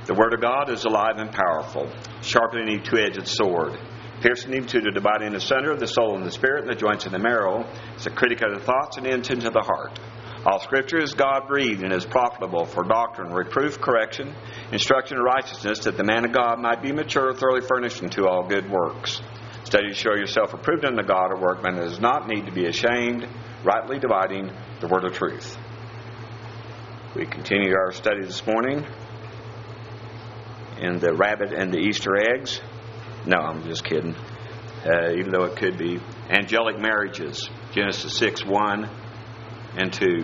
The Word of God is alive and powerful, sharper than any two-edged sword, piercing even to the dividing asunder of the soul and the spirit and the joints and the marrow. It's a critic of the thoughts and the intent of the heart. All Scripture is God-breathed and is profitable for doctrine, reproof, correction, instruction in righteousness, that the man of God might be mature, thoroughly furnished unto all good works. Study to show yourself approved unto God, a workman that does not need to be ashamed, rightly dividing the word of truth. We continue our study this morning in the rabbit and the Easter eggs. No, I'm just kidding. Even though it could be. Angelic marriages. Genesis 6, 1 and 2.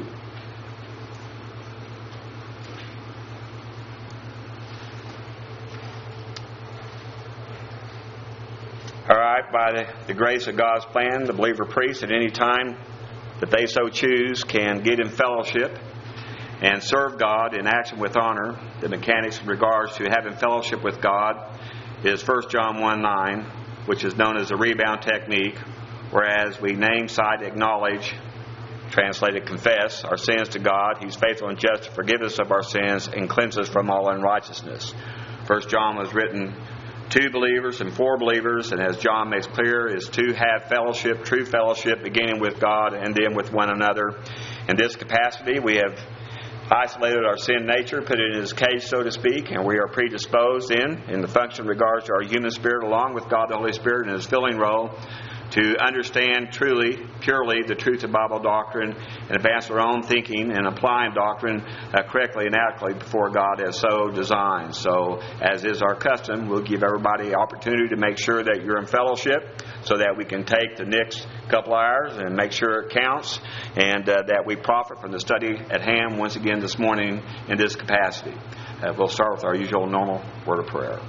Alright, by the grace of God's plan, the believer priest at any time that they so choose can get in fellowship and serve God in action with honor. The mechanics in regards to having fellowship with God is 1 John 1:9, which is known as the rebound technique, whereas we name, cite, acknowledge, translated confess, our sins to God. He's faithful and just to forgive us of our sins and cleanse us from all unrighteousness. 1 John was written to believers and for believers, and as John makes clear, is to have fellowship, true fellowship, beginning with God and then with one another. In this capacity, we have isolated our sin nature, put it in His cage, so to speak, and we are predisposed in the function in regards to our human spirit, along with God the Holy Spirit in His filling role, to understand truly, purely the truth of Bible doctrine and advance our own thinking and applying doctrine correctly and adequately before God has so designed. So, as is our custom, we'll give everybody opportunity to make sure that you're in fellowship so that we can take the next couple hours and make sure it counts and that we profit from the study at hand once again this morning in this capacity. We'll start with our usual normal word of prayer.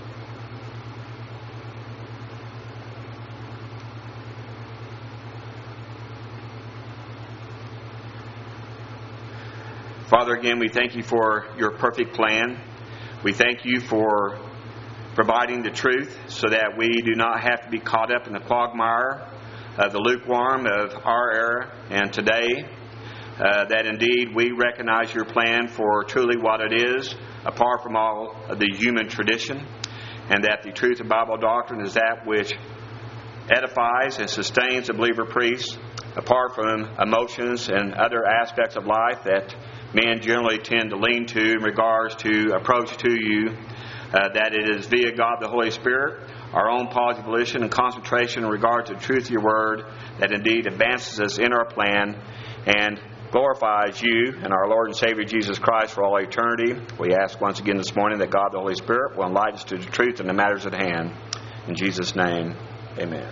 Father, again, we thank You for Your perfect plan. We thank You for providing the truth so that we do not have to be caught up in the quagmire of the lukewarm of our era and today. That indeed we recognize Your plan for truly what it is, apart from all of the human tradition, and that the truth of Bible doctrine is that which edifies and sustains the believer priest, apart from emotions and other aspects of life that men generally tend to lean to in regards to approach to You, that it is via God the Holy Spirit, our own positive volition and concentration in regard to the truth of Your Word, that indeed advances us in our plan and glorifies You and our Lord and Savior Jesus Christ for all eternity. We ask once again this morning that God the Holy Spirit will enlighten us to the truth and the matters at hand. In Jesus' name, amen.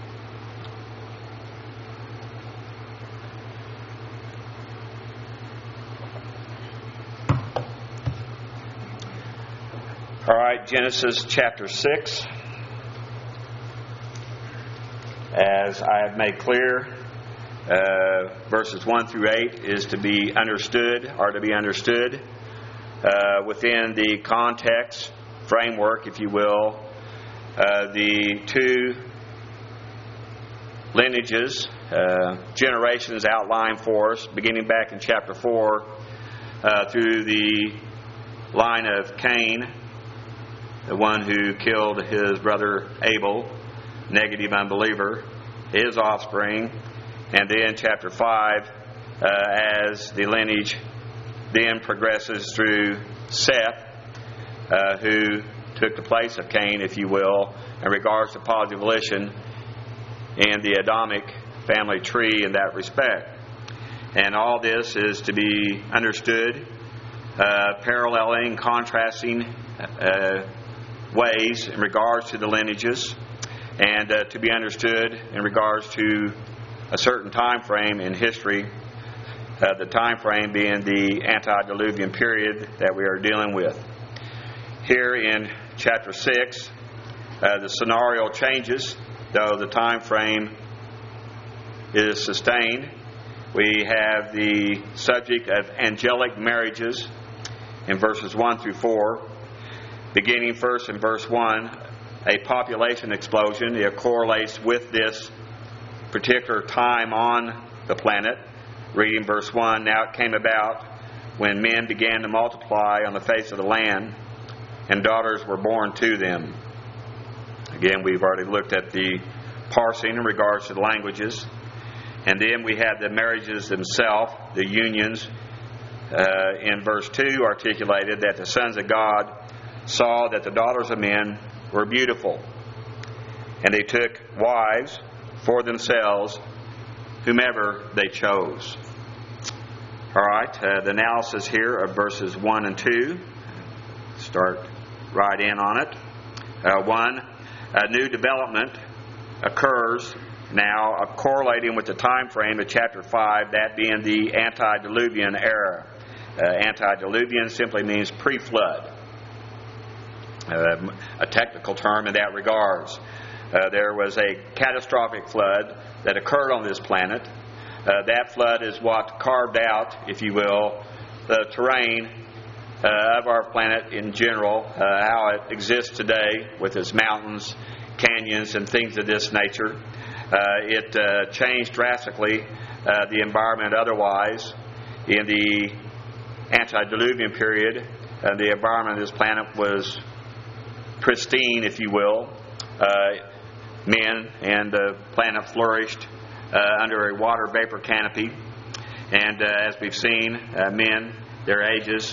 All right, Genesis chapter 6. As I have made clear, verses 1 through 8 is to be understood within the context, framework, if you will, the two lineages, generations outlined for us, beginning back in chapter 4 through the line of Cain, the one who killed his brother Abel, negative unbeliever, his offspring, and then chapter 5 as the lineage then progresses through Seth, who took the place of Cain, if you will, in regards to positive volition in the Adamic family tree in that respect. And all this is to be understood, paralleling, contrasting ways in regards to the lineages, and to be understood in regards to a certain time frame in history, the time frame being the antediluvian period that we are dealing with. Here in chapter 6, the scenario changes, though the time frame is sustained. We have the subject of angelic marriages in verses 1 through 4. Beginning first in verse 1, a population explosion. It correlates with this particular time on the planet. Reading verse 1, now it came about when men began to multiply on the face of the land and daughters were born to them. Again, we've already looked at the parsing in regards to the languages. And then we have the marriages themselves, the unions. In verse 2 articulated that the sons of God saw that the daughters of men were beautiful. And they took wives for themselves, whomever they chose. All right, the analysis here of verses 1 and 2. Start right in on it. 1, a new development occurs now, correlating with the time frame of chapter 5, that being the antediluvian era. Antediluvian simply means pre-flood, a technical term in that regards. There was a catastrophic flood that occurred on this planet. That flood is what carved out, if you will, the terrain of our planet in general, how it exists today with its mountains, canyons, and things of this nature. It changed drastically the environment otherwise. In the antediluvian period, the environment of this planet was pristine, if you will. Men and the planet flourished under a water vapor canopy. And as we've seen, men, their ages,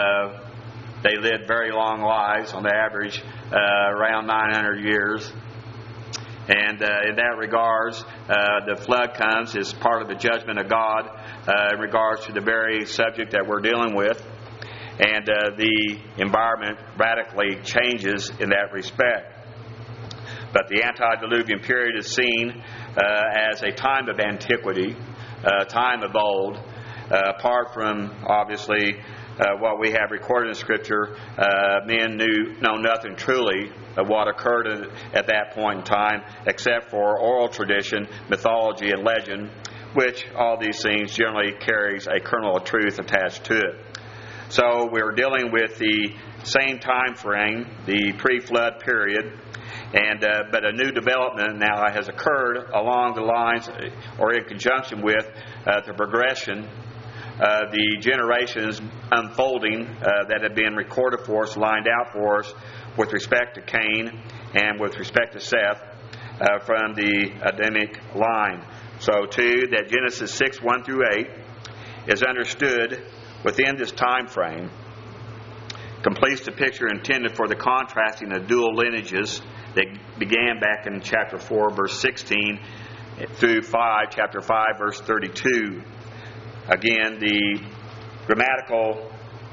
they lived very long lives, on the average around 900 years. And in that regards, the flood comes as part of the judgment of God in regards to the very subject that we're dealing with. And the environment radically changes in that respect. But the antediluvian period is seen as a time of antiquity, a time of old, apart from, obviously, what we have recorded in Scripture. Men know nothing truly of what occurred at that point in time, except for oral tradition, mythology, and legend, which all these things generally carries a kernel of truth attached to it. So we're dealing with the same time frame, the pre-flood period, and but a new development now has occurred along the lines, or in conjunction with, the progression, the generations unfolding that have been recorded for us, lined out for us, with respect to Cain and with respect to Seth from the Adamic line. So, too, that Genesis 6, 1 through 8 is understood within this time frame, completes the picture intended for the contrasting of dual lineages that began back in chapter 4, verse 16 through chapter 5, verse 32. Again, the grammatical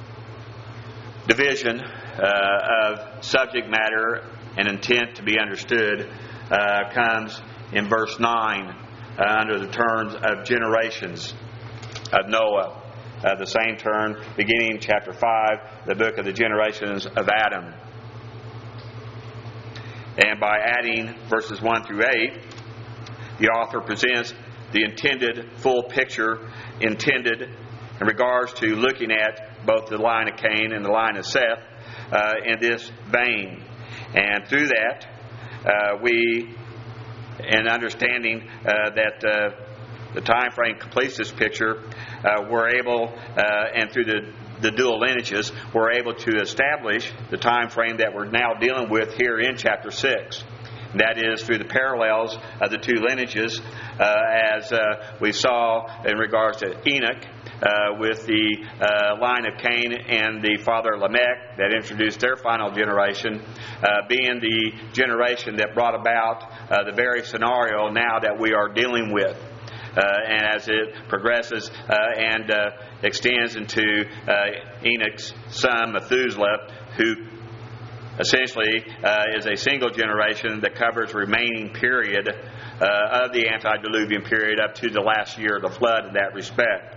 division of subject matter and intent to be understood comes in verse 9 under the terms of generations of Noah. The same term beginning chapter 5, the book of the generations of Adam. And by adding verses 1 through 8, the author presents the intended full picture intended in regards to looking at both the line of Cain and the line of Seth in this vein. And through that, we, in understanding that the time frame completes this picture, we're able, and through the dual lineages, we're able to establish the time frame that we're now dealing with here in chapter 6. And that is through the parallels of the two lineages, as we saw in regards to Enoch, with the line of Cain and the father Lamech that introduced their final generation, being the generation that brought about the very scenario now that we are dealing with. And as it progresses and extends into Enoch's son Methuselah, who essentially is a single generation that covers the remaining period of the antediluvian period up to the last year of the flood in that respect.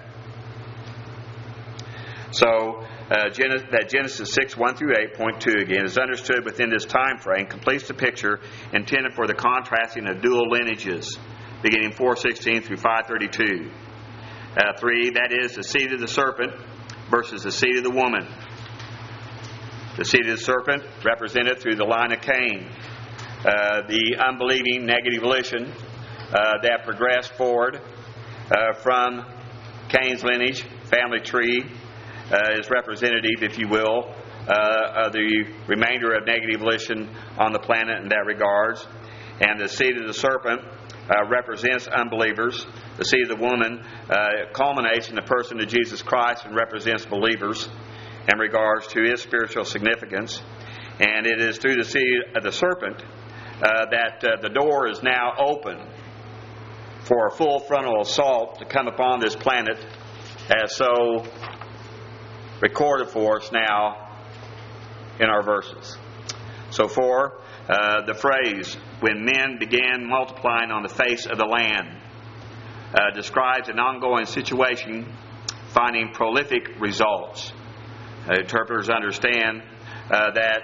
So that Genesis 6, 1 through 8, point 2 again, is understood within this time frame, completes the picture intended for the contrasting of dual lineages, beginning 4:16 through 5:32. 3, that is, the seed of the serpent versus the seed of the woman. The seed of the serpent represented through the line of Cain. The unbelieving negative volition that progressed forward from Cain's lineage, family tree, is representative, if you will, the remainder of negative volition on the planet in that regards. And the seed of the serpent represents unbelievers. The seed of the woman culminates in the person of Jesus Christ and represents believers in regards to his spiritual significance. And it is through the seed of the serpent that the door is now open for a full frontal assault to come upon this planet, as so recorded for us now in our verses. So for the phrase, when men began multiplying on the face of the land, describes an ongoing situation finding prolific results. Interpreters understand that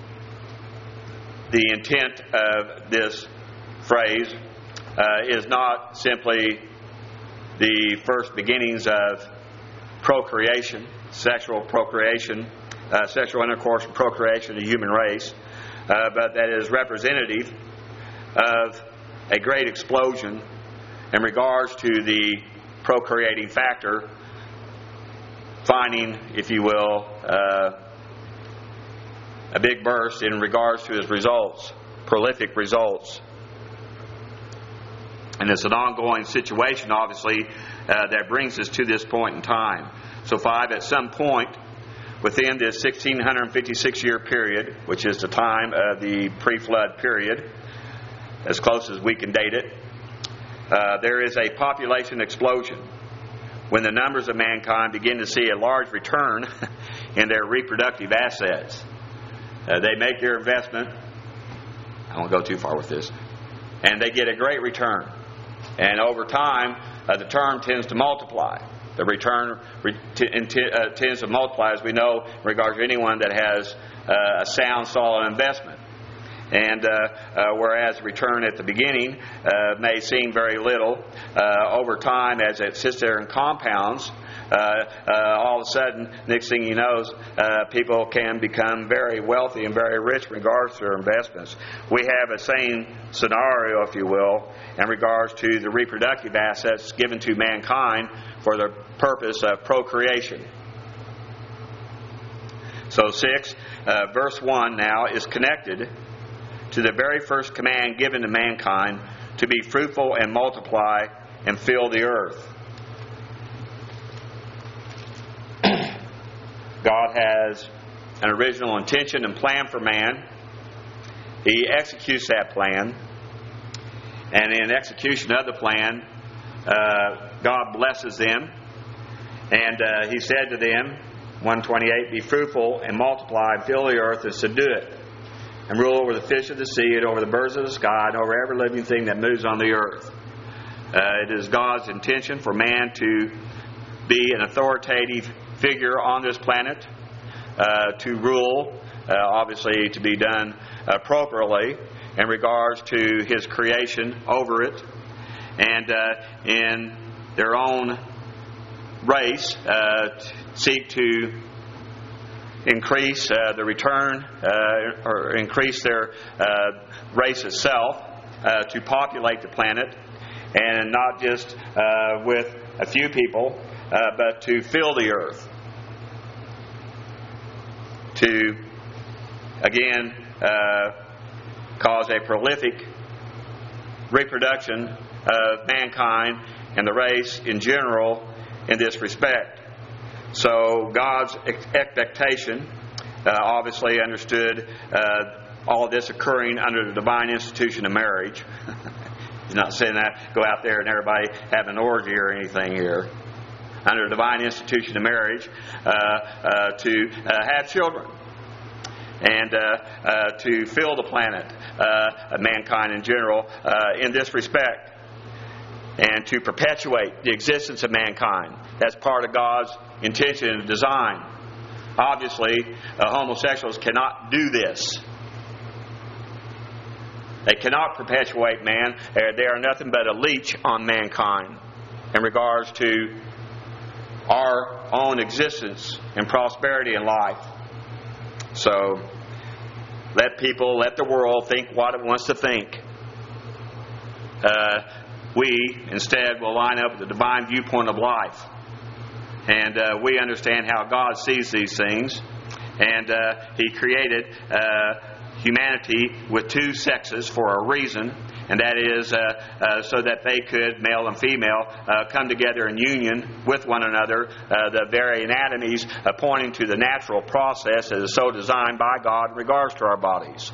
the intent of this phrase is not simply the first beginnings of procreation, sexual intercourse and procreation of the human race, but that is representative of a great explosion in regards to the procreating factor, finding, if you will, a big burst in regards to its results, prolific results. And it's an ongoing situation, obviously, that brings us to this point in time. So 5, at some point within this 1656-year period, which is the time of the pre-flood period, as close as we can date it, there is a population explosion when the numbers of mankind begin to see a large return in their reproductive assets. They make their investment. I won't go too far with this. And they get a great return. And over time, the term tends to multiply. The return tends to multiply, as we know, in regards to anyone that has a sound, solid investment. And whereas return at the beginning may seem very little, over time, as it sits there and compounds, all of a sudden, next thing you know, people can become very wealthy and very rich in regards to their investments. We have a same scenario, if you will, in regards to the reproductive assets given to mankind for the purpose of procreation. So 6, verse 1 now is connected to the very first command given to mankind to be fruitful and multiply and fill the earth. God has an original intention and plan for man. He executes that plan. And in execution of the plan, God blesses them. And He said to them, 128, be fruitful and multiply and fill the earth and subdue it, and rule over the fish of the sea and over the birds of the sky and over every living thing that moves on the earth. It is God's intention for man to be an authoritative figure on this planet, to rule, obviously to be done appropriately in regards to His creation over it, and in their own race seek to increase the return or increase their race itself to populate the planet, and not just with a few people, but to fill the earth, to again cause a prolific reproduction of mankind and the race in general in this respect. So God's expectation, obviously understood all of this occurring under the divine institution of marriage. He's not saying that go out there and everybody have an orgy or anything here. Under the divine institution of marriage, to have children and to fill the planet, mankind in general, in this respect, and to perpetuate the existence of mankind. That's part of God's intention and design. Obviously, homosexuals cannot do this. They cannot perpetuate man. They are nothing but a leech on mankind in regards to our own existence and prosperity in life. So, let the world think what it wants to think. We, instead, will line up with the divine viewpoint of life. And we understand how God sees these things. And He created humanity with two sexes for a reason, and that is so that they could, male and female, come together in union with one another, the very anatomies pointing to the natural process that is so designed by God in regards to our bodies.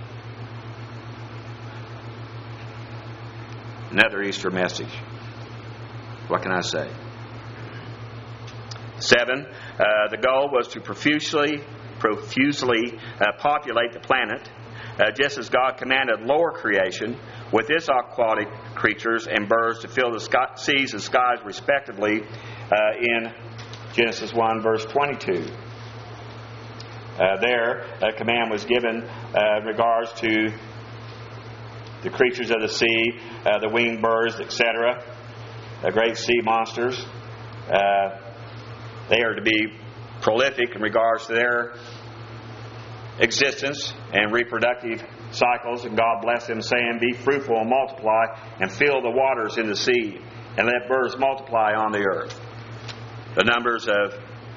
Another Easter message. What can I say? 7. The goal was to profusely populate the planet, just as God commanded lower creation with its aquatic creatures and birds to fill the seas and skies respectively in Genesis 1 verse 22. There, a command was given in regards to the creatures of the sea, the winged birds, etc., the great sea monsters. They are to be prolific in regards to their existence and reproductive cycles, and God blessed them, saying, "Be fruitful and multiply, and fill the waters in the sea, and let birds multiply on the earth." The numbers of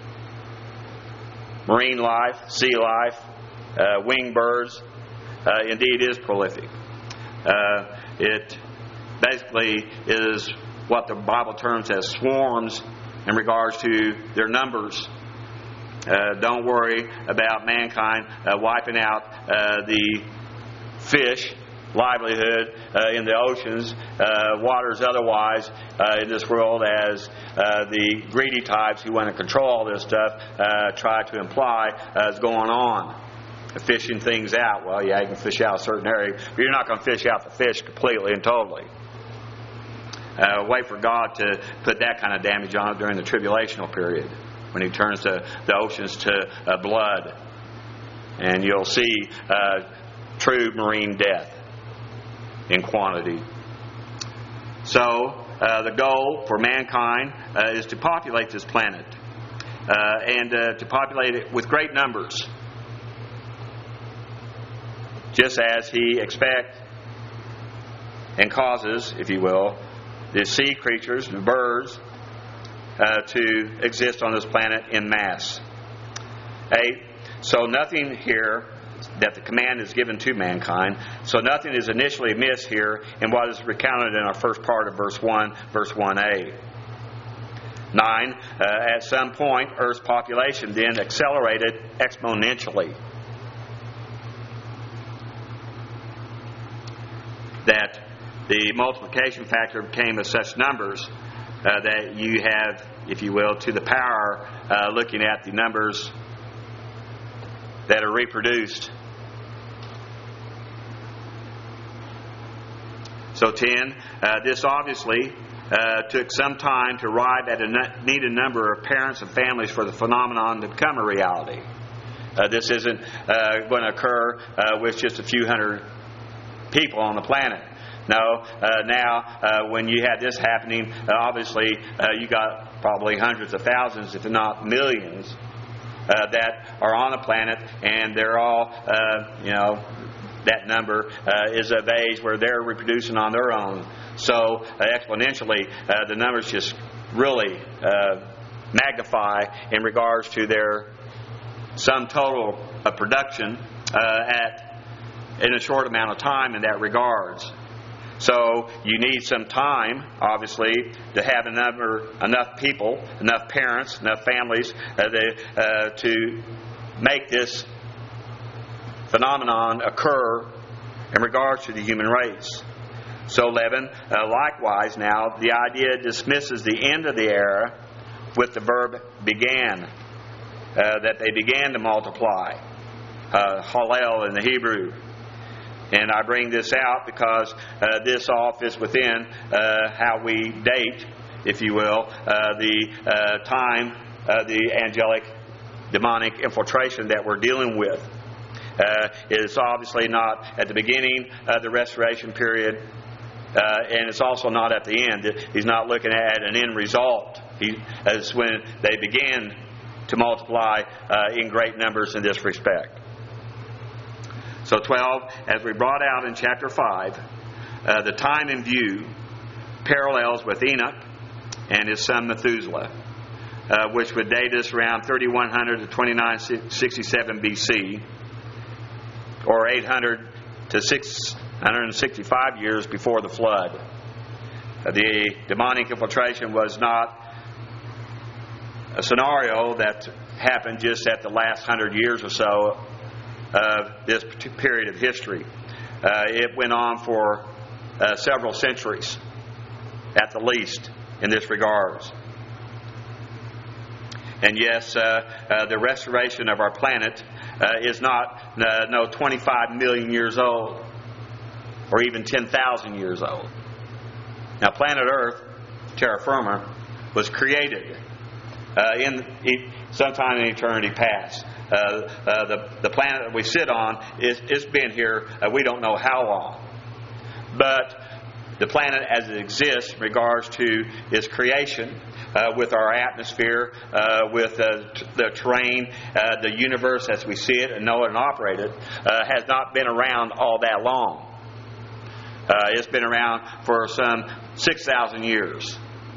marine life, sea life, winged birds, indeed is prolific. It basically is what the Bible terms as swarms in regards to their numbers. Don't worry about mankind wiping out the fish livelihood in the oceans, waters otherwise in this world, as the greedy types who want to control all this stuff try to imply is going on. Fishing things out. Well, yeah, you can fish out a certain area, but you're not going to fish out the fish completely and totally. Wait for God to put that kind of damage on it during the tribulational period, when He turns the oceans to blood, and you'll see true marine death in quantity. So the goal for mankind is to populate this planet, and to populate it with great numbers, just as He expects and causes, if you will, the sea creatures, the birds, to exist on this planet in mass. 8. So nothing here that the command is given to mankind. So nothing is initially amiss here in what is recounted in our first part of verse 1, verse 1a. 9. At some point, Earth's population then accelerated exponentially. That the multiplication factor became of such numbers that you have, if you will, to the power, looking at the numbers that are reproduced. So 10, this obviously took some time to arrive at a needed number of parents and families for the phenomenon to become a reality. This isn't going to occur with just a few hundred people on the planet. No, now when you had this happening, obviously you got probably hundreds of thousands, if not millions, that are on the planet, and they're all, that number is of age where they're reproducing on their own. So exponentially, the numbers just really magnify in regards to their sum total of production in a short amount of time in that regards. So you need some time, obviously, to have enough people, enough parents, enough families to make this phenomenon occur in regards to the human race. So 11, likewise now, the idea dismisses the end of the era with the verb began, that they began to multiply, hallel in the Hebrew. And I bring this out because this all fits within how we date, if you will, the time, the angelic demonic infiltration that we're dealing with. It's obviously not at the beginning of the restoration period, and it's also not at the end. He's not looking at an end result. It's when they began to multiply in great numbers in this respect. So 12, as we brought out in chapter 5, the time in view parallels with Enoch and his son Methuselah. which would date us around 3100 to 2967 BC, or 800 to 665 years before the flood. The demonic infiltration was not a scenario that happened just at the last 100 years or so of this period of history. It went on for several centuries, at the least, in this regards. And yes, the restoration of our planet is not 25 million years old, or even 10,000 years old. Now, planet Earth, terra firma, was created sometime in eternity past. The planet that we sit on, it's been here, we don't know how long. But the planet as it exists in regards to its creation, with our atmosphere, with the terrain, the universe as we see it and know it and operate it, has not been around all that long. It's been around for some 6,000 years.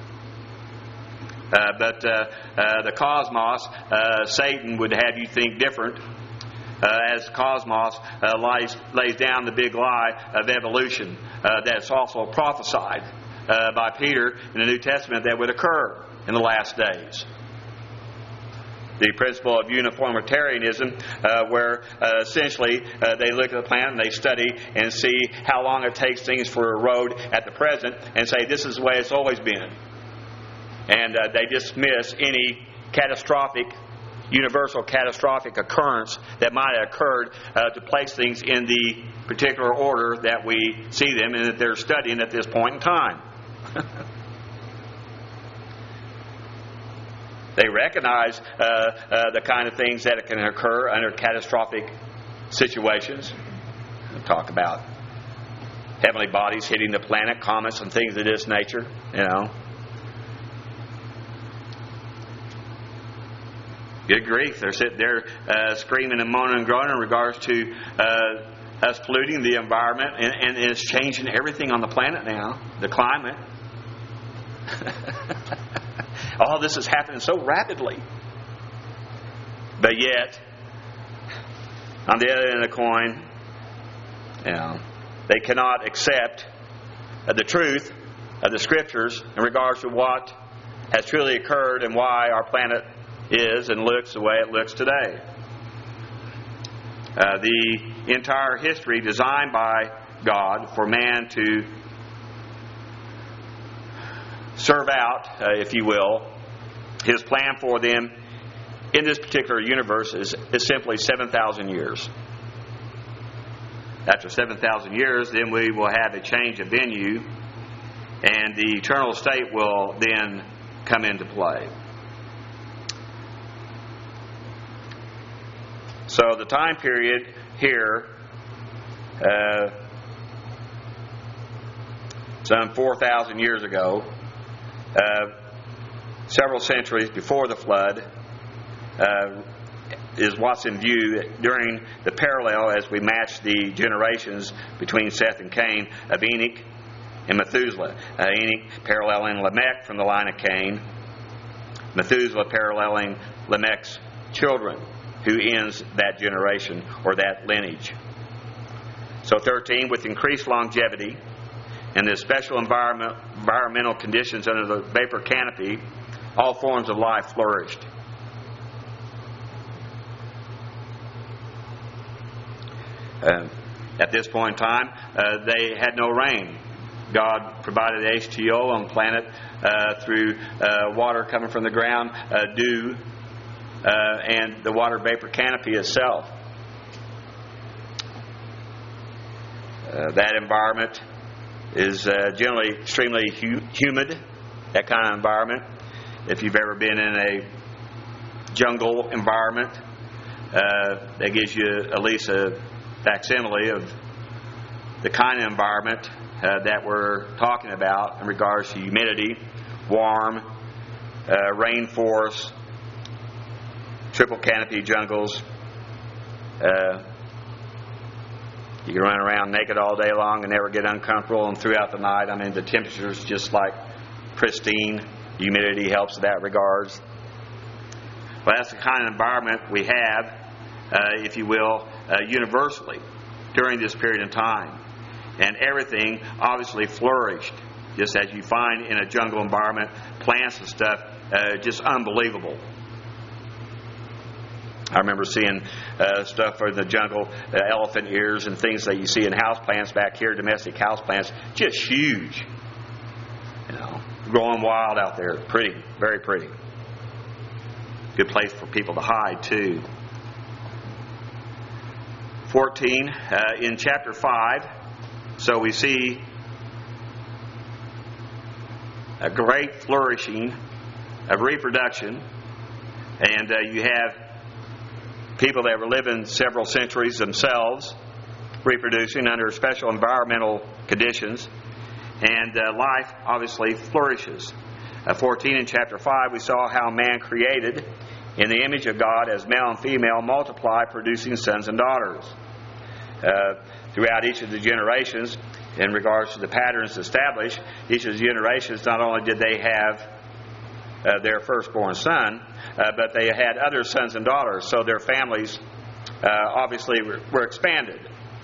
But the cosmos, Satan would have you think different, as cosmos lays down the big lie of evolution that's also prophesied by Peter in the New Testament that would occur in the last days. The principle of uniformitarianism, where essentially they look at the planet and they study and see how long it takes things for a road at the present and say this is the way it's always been. And they dismiss any universal catastrophic occurrence that might have occurred to place things in the particular order that we see them and that they're studying at this point in time. They recognize the kind of things that can occur under catastrophic situations. We'll talk about heavenly bodies hitting the planet, comets and things of this nature, Good grief, they're sitting there screaming and moaning and groaning in regards to us polluting the environment, and it's changing everything on the planet now, the climate. All this is happening so rapidly. But yet, on the other end of the coin, they cannot accept the truth of the Scriptures in regards to what has truly occurred and why our planet is and looks the way it looks today. The entire history designed by God for man to serve out, if you will, His plan for them in this particular universe is simply 7,000 years. After 7,000 years, then we will have a change of venue, and the eternal state will then come into play. So the time period here, some 4,000 years ago, several centuries before the flood, is what's in view during the parallel as we match the generations between Seth and Cain of Enoch and Methuselah. Enoch paralleling Lamech from the line of Cain, Methuselah paralleling Lamech's children, who ends that generation or that lineage. So 13, with increased longevity and the special environmental conditions under the vapor canopy, all forms of life flourished. At this point in time, they had no rain. God provided H2O on the planet through water coming from the ground, dew, and the water vapor canopy itself. That environment is generally extremely humid, that kind of environment. If you've ever been in a jungle environment, that gives you at least a facsimile of the kind of environment that we're talking about in regards to humidity, warm, rainforests, triple canopy jungles. You can run around naked all day long and never get uncomfortable, and throughout the night, the temperature's just like pristine. Humidity helps in that regards. Well, that's the kind of environment we have, if you will, universally during this period of time. And everything obviously flourished, just as you find in a jungle environment, plants and stuff, just unbelievable. I remember seeing stuff in the jungle, elephant ears and things that you see in house plants back here, domestic house plants, just huge. Growing wild out there. Pretty, very pretty. Good place for people to hide, too. 14, in chapter 5, so we see a great flourishing of reproduction, and you have people that were living several centuries themselves, reproducing under special environmental conditions, and life obviously flourishes. 14 in chapter 5, we saw how man created in the image of God as male and female multiply, producing sons and daughters. Throughout each of the generations, in regards to the patterns established, each of the generations, not only did they have their firstborn son, but they had other sons and daughters, so their families obviously were expanded.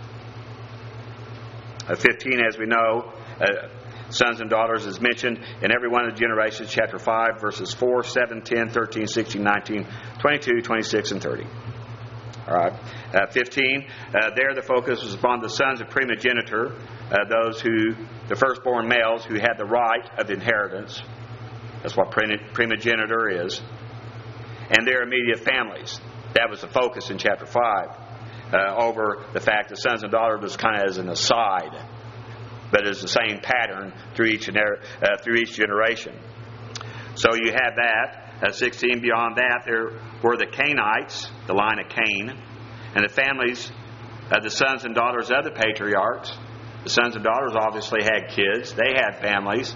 15, as we know, sons and daughters is mentioned in every one of the generations, chapter 5, verses 4, 7, 10, 13, 16, 19, 22, 26, and 30. All right. 15, there the focus was upon the sons of primogeniture, the firstborn males who had the right of inheritance. That's what primogeniture is. And their immediate families. That was the focus in chapter 5. Over the fact that sons and daughters was kind of as an aside, but it's the same pattern through each generation. So you have that. 16, beyond that, there were the Cainites, the line of Cain, and the families of the sons and daughters of the patriarchs. The sons and daughters obviously had kids. They had families.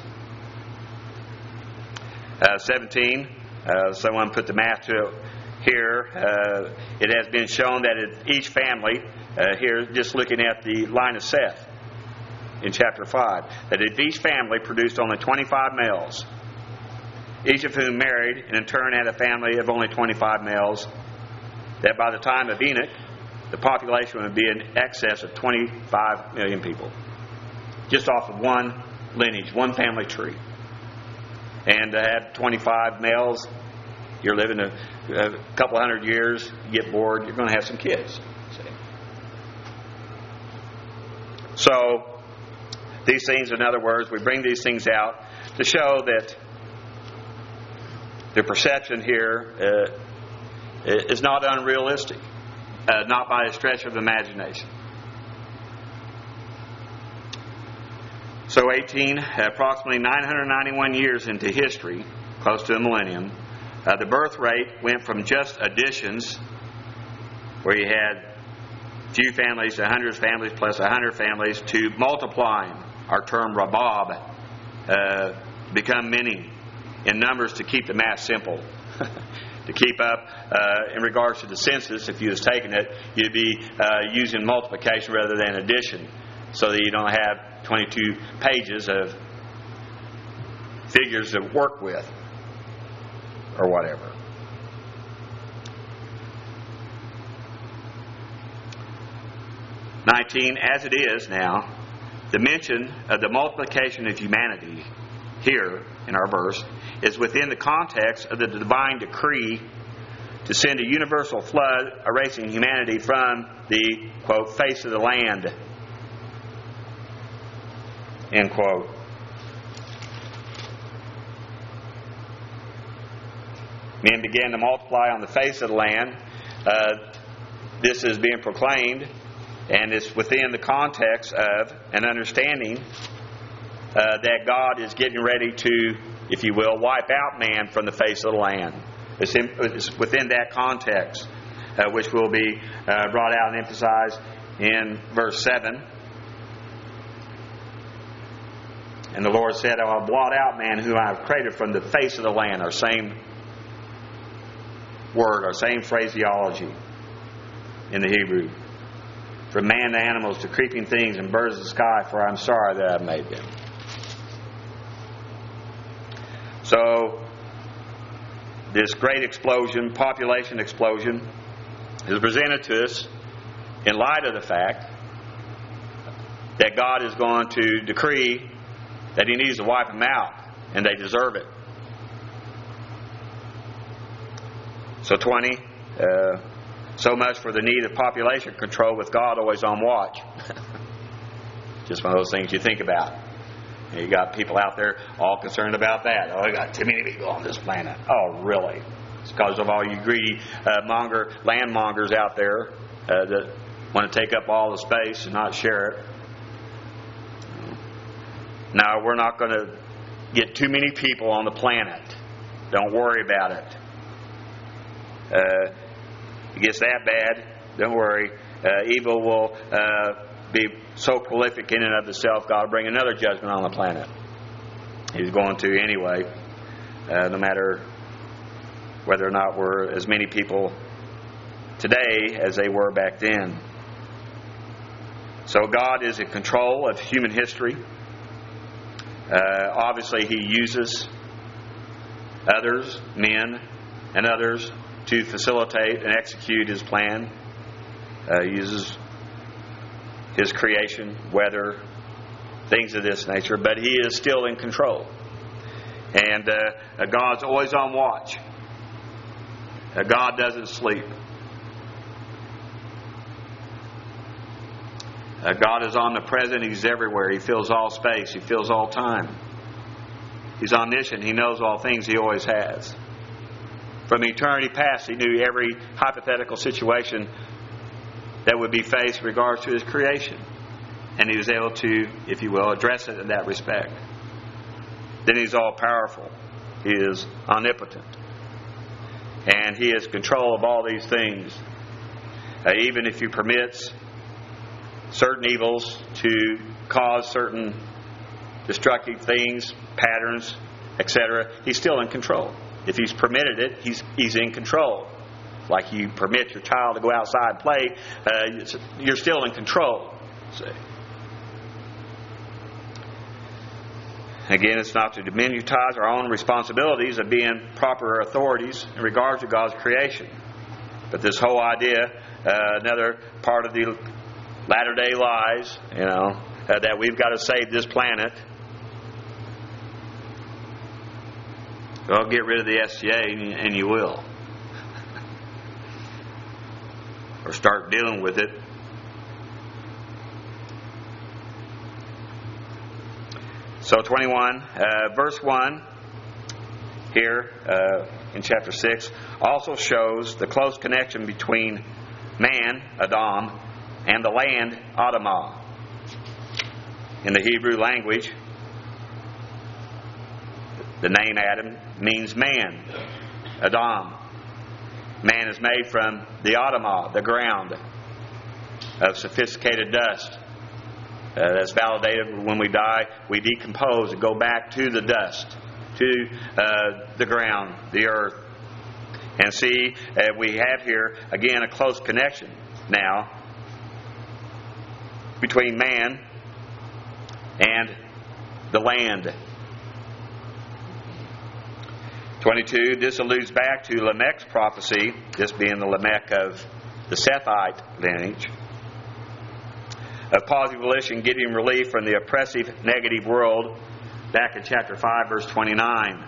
17, someone put the math to it here. It has been shown that each family, here just looking at the line of Seth in chapter 5, that if each family produced only 25 males, each of whom married and in turn had a family of only 25 males, that by the time of Enoch, the population would be in excess of 25 million people. Just off of one lineage, one family tree. And to have 25 males, you're living a couple hundred years, you get bored, you're going to have some kids. See? So, these things, in other words, we bring these things out to show that the perception here is not unrealistic, not by a stretch of imagination. So 18, approximately 991 years into history, close to a millennium, the birth rate went from just additions, where you had few families, 100 families plus 100 families, to multiplying, our term rabab, become many in numbers to keep the math simple. To keep up in regards to the census, if you was taking it, you'd be using multiplication rather than addition, so that you don't have 22 pages of figures to work with or whatever. (19) As it is now, the mention of the multiplication of humanity here in our verse is within the context of the divine decree to send a universal flood, erasing humanity from the, quote, face of the land, end quote. Men began to multiply on the face of the land. This is being proclaimed, and it's within the context of an understanding that God is getting ready to, if you will, wipe out man from the face of the land. It's within that context, which will be brought out and emphasized in verse 7. And the Lord said, I will blot out man whom I have created from the face of the land. Our same word, our same phraseology in the Hebrew. From man to animals to creeping things and birds of the sky, for I am sorry that I have made them. So, this great explosion, population explosion, is presented to us in light of the fact that God is going to decree that He needs to wipe them out, and they deserve it. So 20, so much for the need of population control with God always on watch. Just one of those things you think about. You got people out there all concerned about that. Oh, I got too many people on this planet. Oh, really? It's because of all you greedy landmongers out there that want to take up all the space and not share it. No, we're not going to get too many people on the planet. Don't worry about it. It gets that bad, don't worry. Evil will be so prolific in and of itself, God will bring another judgment on the planet. He's going to anyway, no matter whether or not we're as many people today as they were back then. So God is in control of human history. Obviously, He uses others, men and others, to facilitate and execute His plan. He uses His creation, weather, things of this nature, but He is still in control. And God's always on watch. God doesn't sleep. God is omnipresent. He's everywhere. He fills all space. He fills all time. He's omniscient. He knows all things. He always has. From eternity past, He knew every hypothetical situation that would be faced in regards to His creation. And He was able to, if you will, address it in that respect. Then He's all-powerful. He is omnipotent. And He has control of all these things. Even if He permits certain evils to cause certain destructive things, patterns, etc., He's still in control. If He's permitted it, He's in control. Like you permit your child to go outside and play, you're still in control. See? Again, it's not to diminutize our own responsibilities of being proper authorities in regards to God's creation. But this whole idea, another part of the latter-day lies, that we've got to save this planet. Well, get rid of the SCA and you will. Or start dealing with it. So 21, verse 1 here in chapter 6 also shows the close connection between man, Adam, and the land, Adamah. In the Hebrew language, the name Adam means man, Adam. Man is made from the Adamah, the ground, of sophisticated dust. That's validated when we die. We decompose and go back to the dust, to the ground, the earth. And see, we have here, again, a close connection now between man and the land. 22, this alludes back to Lamech's prophecy, this being the Lamech of the Sethite lineage, of positive volition getting relief from the oppressive negative world back in chapter 5, verse 29.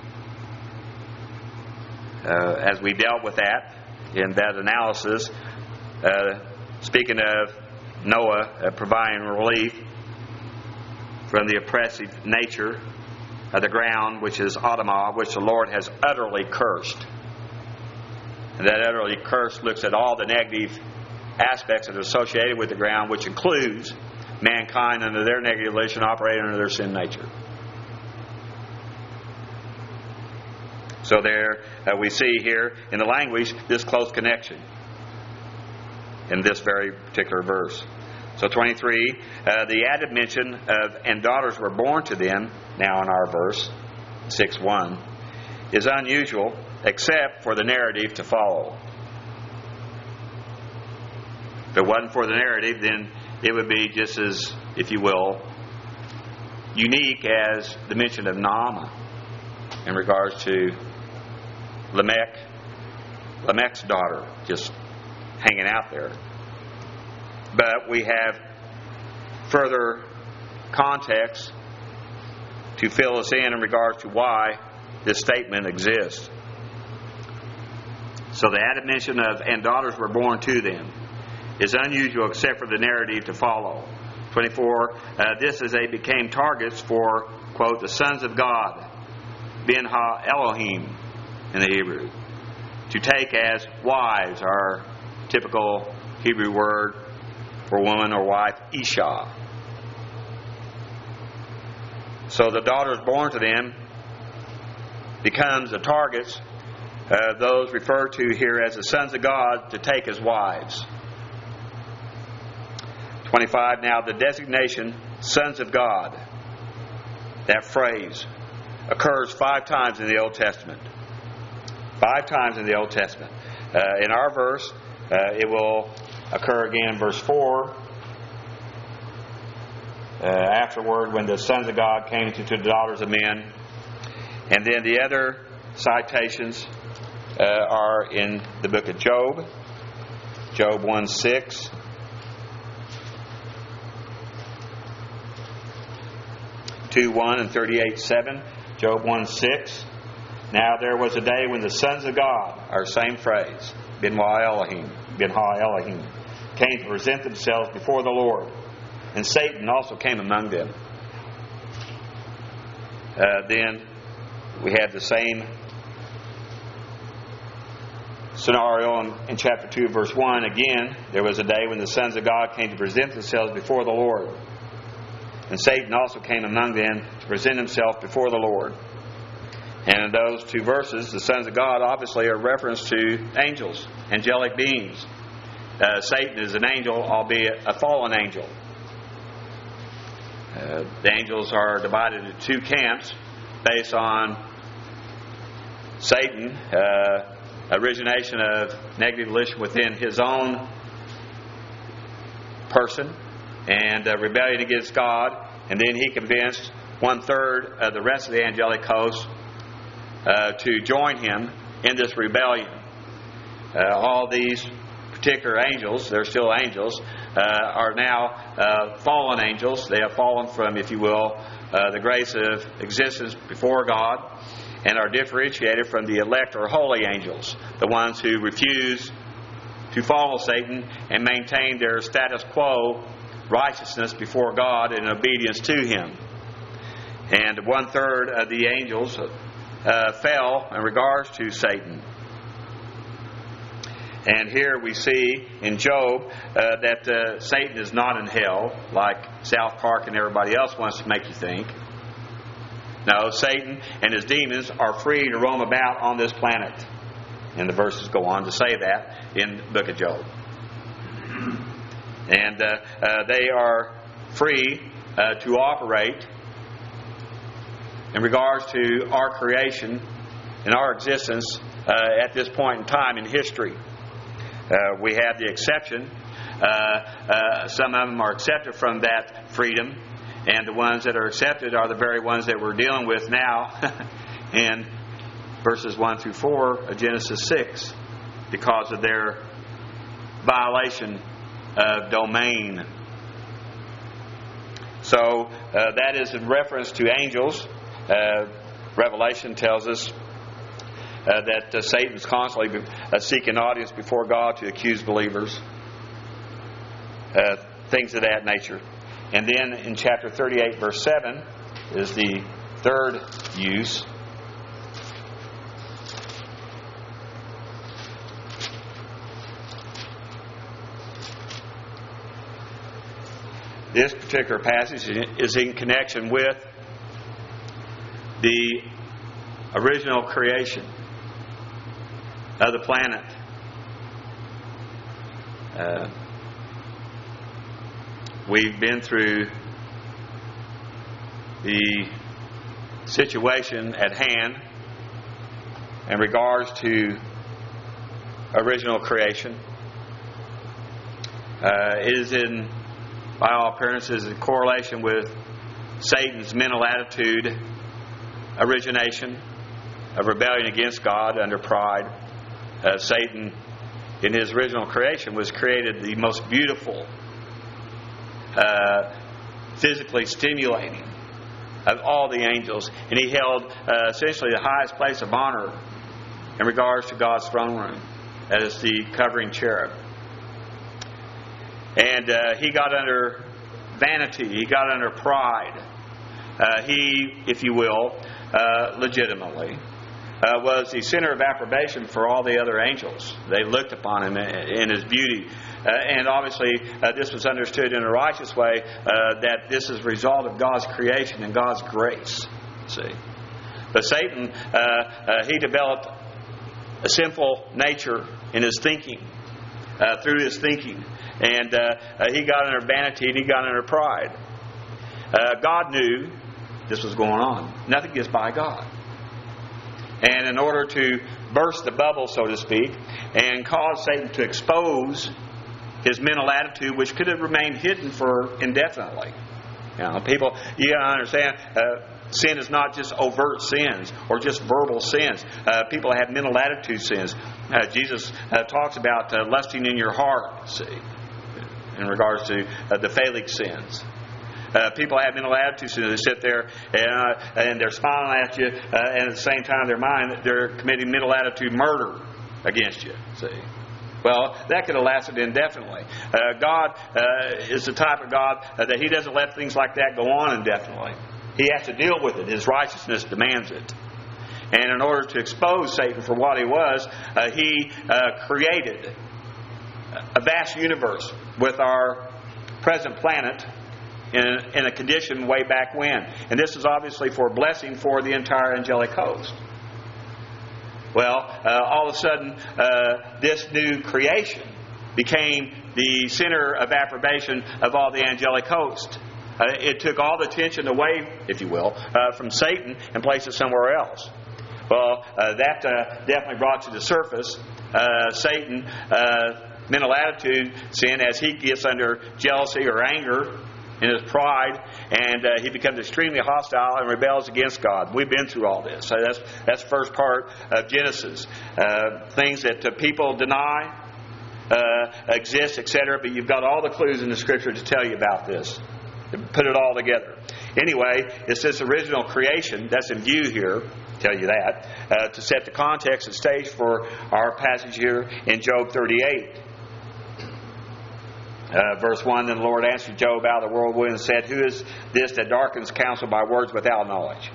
As we dealt with that in that analysis, speaking of Noah providing relief from the oppressive nature of the ground, which is Adamah, which the Lord has utterly cursed. And that utterly cursed looks at all the negative aspects that are associated with the ground, which includes mankind under their negative volition operating under their sin nature. So there we see here in the language this close connection in this very particular verse. So 23, the added mention of "and daughters were born to them," now in our verse 6:1, is unusual except for the narrative to follow. If it wasn't for the narrative, then it would be just as, if you will, unique as the mention of Naamah in regards to Lamech's daughter, just hanging out there. But we have further context to fill us in regards to why this statement exists. So the added mention of "and daughters were born to them" is unusual except for the narrative to follow. 24, this as they became targets for, quote, the sons of God, Ben Ha Elohim in the Hebrew, to take as wives, our typical Hebrew word for woman or wife, Isha. So the daughters born to them becomes the targets, those referred to here as the sons of God, to take as wives. 25, now the designation sons of God, that phrase, occurs 5 times in the Old Testament. 5 times in the Old Testament. In our verse, it will occur again in verse 4. Afterward, when the sons of God came to the daughters of men. And then the other citations are in the book of Job. Job 1:6. and 38:7. Job 1:6. Now there was a day when the sons of God, our same phrase, Ben Ha Elohim, came to present themselves before the Lord. And Satan also came among them. Then we have the same scenario in chapter 2, verse 1. Again, there was a day when the sons of God came to present themselves before the Lord. And Satan also came among them to present himself before the Lord. And in those 2 verses, the sons of God obviously are reference to angels, angelic beings. Satan is an angel, albeit a fallen angel. The angels are divided into 2 camps based on Satan, origination of negative volition within his own person, and rebellion against God, and then he convinced 1/3 of the rest of the angelic host to join him in this rebellion. All these particular angels, they're still angels, are now fallen angels. They have fallen from, if you will, the grace of existence before God, and are differentiated from the elect or holy angels, the ones who refuse to follow Satan and maintain their status quo righteousness before God and obedience to Him. And 1/3 of the angels fell in regards to Satan. And here we see in Job that Satan is not in hell, like South Park and everybody else wants to make you think. No, Satan and his demons are free to roam about on this planet. And the verses go on to say that in the book of Job. And they are free to operate in regards to our creation and our existence at this point in time in history. We have the exception. Some of them are accepted from that freedom, and the ones that are accepted are the very ones that we're dealing with now in verses 1 through 4 of Genesis 6 because of their violation of domain. So that is in reference to angels. Revelation tells us that Satan's constantly seeking audience before God to accuse believers. Things of that nature. And then in chapter 38, verse 7 is the third use. This particular passage is in connection with the original creation of the planet. We've been through the situation at hand in regards to original creation. It is in, by all appearances, in correlation with Satan's mental attitude, origination, of rebellion against God under pride. Satan, in his original creation, was created the most beautiful, physically stimulating of all the angels, and he held essentially the highest place of honor in regards to God's throne room. That is the covering cherub. And he got under vanity. He got under pride. He, if you will, legitimately, was the center of approbation for all the other angels. They looked upon him in his beauty. And obviously, this was understood in a righteous way, that this is a result of God's creation and God's grace. See? But Satan, he developed a sinful nature in his thinking, through his thinking. And he got under vanity and he got under pride. God knew this was going on. Nothing gets by God. And in order to burst the bubble, so to speak, and cause Satan to expose his mental attitude, which could have remained hidden for indefinitely. You know, people, you understand, sin is not just overt sins or just verbal sins. People have mental attitude sins. Jesus talks about lusting in your heart, see, in regards to the phallic sins. People have mental attitudes. They sit there and they're smiling at you, and at the same time, in their mind, they're committing mental attitude murder against you. See, well, that could have lasted indefinitely. God is the type of God that He doesn't let things like that go on indefinitely. He has to deal with it. His righteousness demands it. And in order to expose Satan for what he was, He created a vast universe with our present planet in a condition way back when. And this is obviously for a blessing for the entire angelic host. Well, all of a sudden, this new creation became the center of approbation of all the angelic host. It took all the attention away, if you will, from Satan and placed it somewhere else. Well, that definitely brought to the surface Satan, mental attitude sin, as he gets under jealousy or anger in his pride, and he becomes extremely hostile and rebels against God. We've been through all this. So that's the first part of Genesis. Things that people deny exist, etc. But you've got all the clues in the Scripture to tell you about this, to put it all together. Anyway, it's this original creation that's in view here. Tell you that to set the context and stage for our passage here in Job 38. Verse 1, Then the Lord answered Job out of the whirlwind and said, Who is this that darkens counsel by words without knowledge?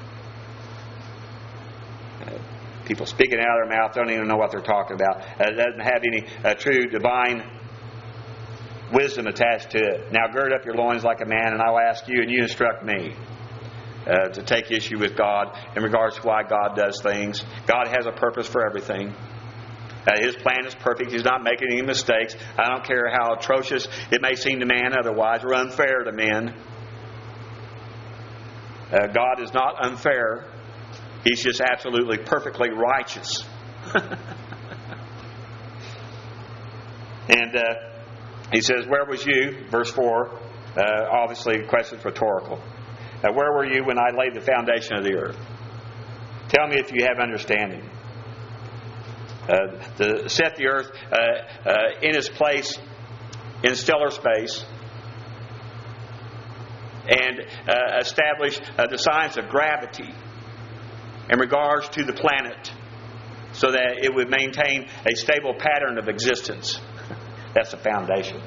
People speaking out of their mouth don't even know what they're talking about. It doesn't have any true divine wisdom attached to it. Now gird up your loins like a man, and I will ask you, and you instruct me. To take issue with God in regards to why God does things. God has a purpose for everything. His plan is perfect. He's not making any mistakes. I don't care how atrocious it may seem to man otherwise, or unfair to men. God is not unfair. He's just absolutely perfectly righteous. And he says, Where was you? Verse 4. Obviously, the question is rhetorical. Where were you when I laid the foundation of the earth? Tell me if you have understanding. To set the earth in its place in stellar space and establish the science of gravity in regards to the planet so that it would maintain a stable pattern of existence. That's the foundation.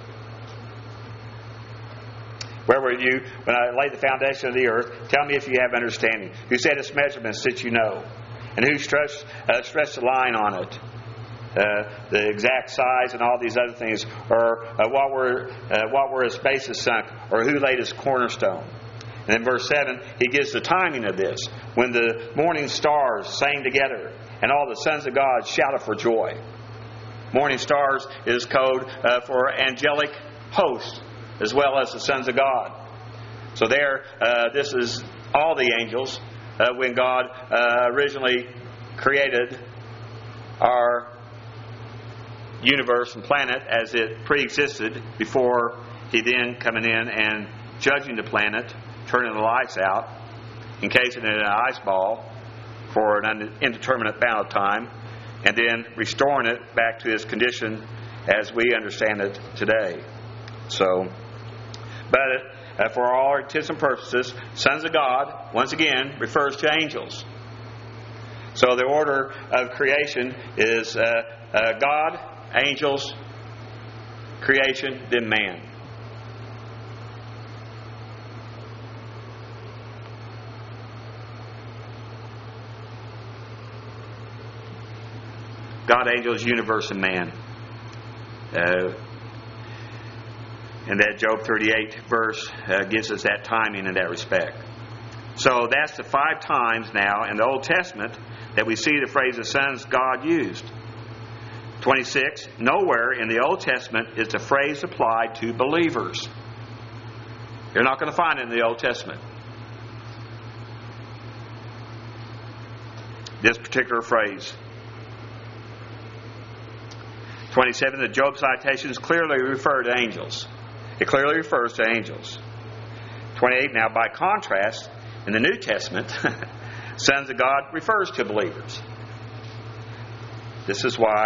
Where were you when I laid the foundation of the earth? Tell me if you have understanding. Who set its measurements that you know? And who stretched the line on it? The exact size and all these other things. Or what were its bases sunk? Or who laid its cornerstone? And in verse 7, he gives the timing of this. When the morning stars sang together and all the sons of God shouted for joy. Morning stars is code for angelic hosts, as well as the sons of God. So there, this is all the angels when God originally created our universe and planet as it pre-existed before He then coming in and judging the planet, turning the lights out, encasing it in an ice ball, for an indeterminate amount of time, and then restoring it back to its condition as we understand it today. So, but for all intents and purposes, sons of God, once again, refers to angels. So the order of creation is God, angels, creation, then man. God, angels, universe, and man. And that Job 38 verse gives us that timing in that respect. So that's the 5 times now in the Old Testament that we see the phrase the sons of God used. 26, nowhere in the Old Testament is the phrase applied to believers. You're not going to find it in the Old Testament. This particular phrase. 27, the Job citations clearly refer to angels. It clearly refers to angels. 28, now by contrast, in the New Testament, sons of God refers to believers. This is why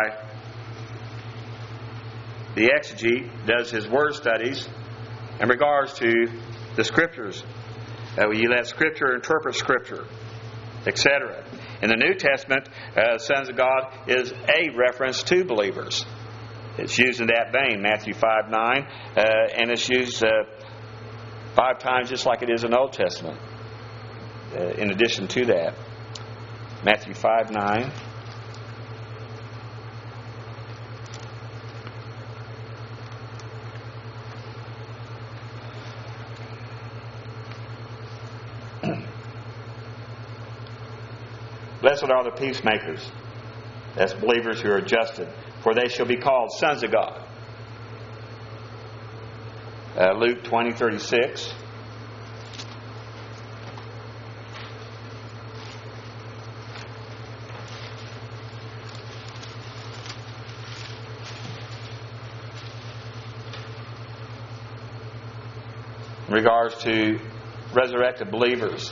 the exegete does his word studies in regards to the Scriptures. You let Scripture interpret Scripture, etc. In the New Testament, sons of God is a reference to believers. It's used in that vein, Matthew 5:9, and it's used 5 times just like it is in the Old Testament. In addition to that, Matthew 5:9. Blessed are the peacemakers. That's believers who are adjusted, for they shall be called sons of God. Luke 20:36. In regards to resurrected believers,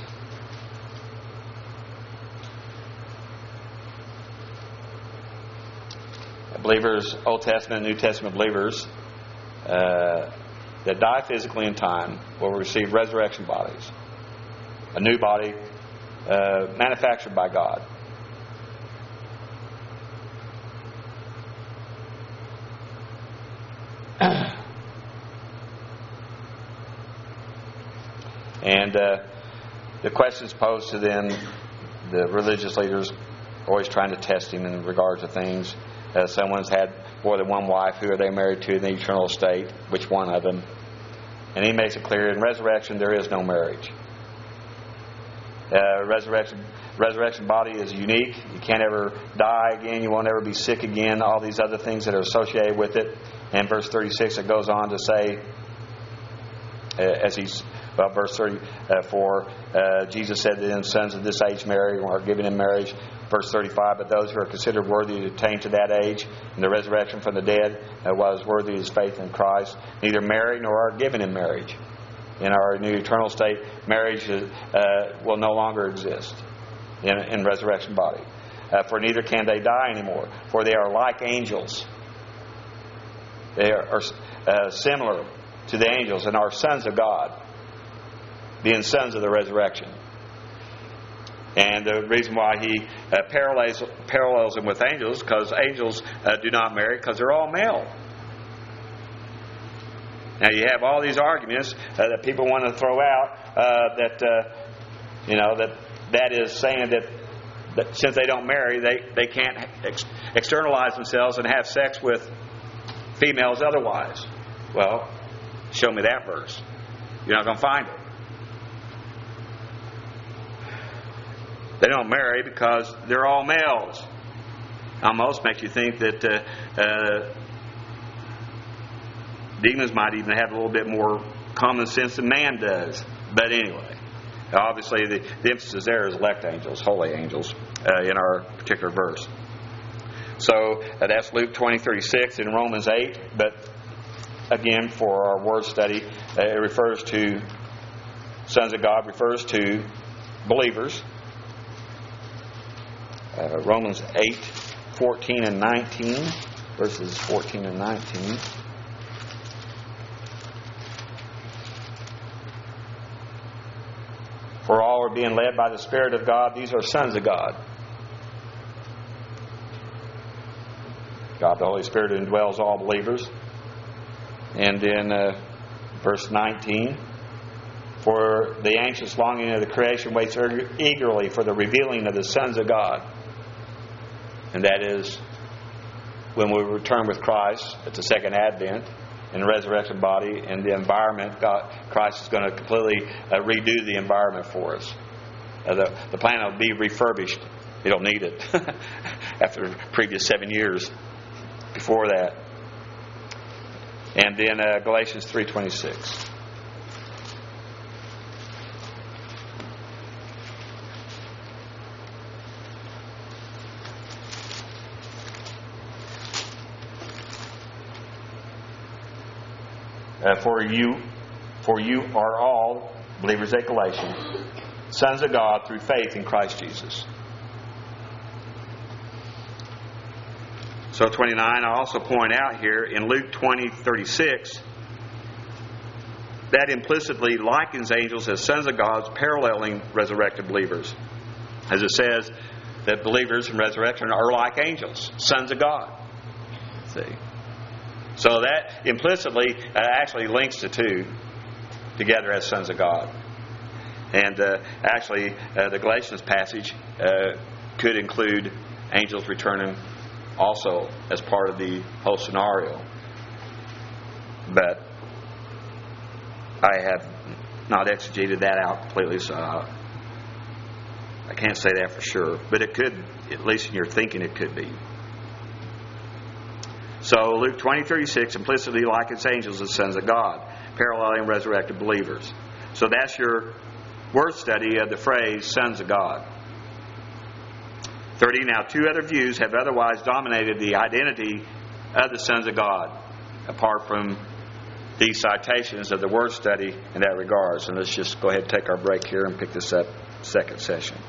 Old Testament and New Testament believers that die physically in time will receive resurrection bodies. A new body manufactured by God. And the questions posed to them, the religious leaders always trying to test him in regard to things. Someone's had more than one wife. Who are they married to in the eternal state? Which one of them? And he makes it clear, in resurrection there is no marriage. Resurrection body is unique. You can't ever die again. You won't ever be sick again. All these other things that are associated with it. And verse 36, it goes on to say, verse 34, Jesus said to them, sons of this age marry or are given in marriage. Verse 35, but those who are considered worthy to attain to that age and the resurrection from the dead, was worthy is faith in Christ, neither marry nor are given in marriage. In our new eternal state, marriage will no longer exist in resurrection body. For neither can they die anymore, for they are like angels. They are similar to the angels and are sons of God, being sons of the resurrection. And the reason why he parallels them with angels, because angels do not marry, because they're all male. Now you have all these arguments that people want to throw out that is saying that since they don't marry, they can't externalize themselves and have sex with females otherwise. Well, show me that verse. You're not going to find it. They don't marry because they're all males. Almost makes you think that demons might even have a little bit more common sense than man does. But anyway, obviously the emphasis there is elect angels, holy angels, in our particular verse. So that's Luke 20:36 in Romans 8. But again, for our word study, it refers to sons of God, refers to believers. Romans 8:14 and 19, verses 14 and 19. For all are being led by the Spirit of God. These are sons of God. God, the Holy Spirit, indwells all believers. And then verse 19. For the anxious longing of the creation waits eagerly for the revealing of the sons of God. And that is when we return with Christ at the second advent in the resurrection body and the environment. Christ is going to completely redo the environment for us. The planet will be refurbished. You don't need it after the previous 7 years before that. And then Galatians 3:26. For you are all, believers at Galatians, sons of God through faith in Christ Jesus. So 29, I also point out here in Luke 20:36, that implicitly likens angels as sons of God, paralleling resurrected believers. As it says that believers in resurrection are like angels, sons of God. See? So that implicitly actually links the two together as sons of God. And actually, the Galatians passage could include angels returning also as part of the whole scenario. But I have not exegeted that out completely, so I can't say that for sure. But it could, at least in your thinking, it could be. So Luke 20:36 implicitly likens angels as sons of God, paralleling resurrected believers. So that's your word study of the phrase sons of God. 30. Now, two other views have otherwise dominated the identity of the sons of God, apart from these citations of the word study in that regard. So let's just go ahead and take our break here and pick this up second session.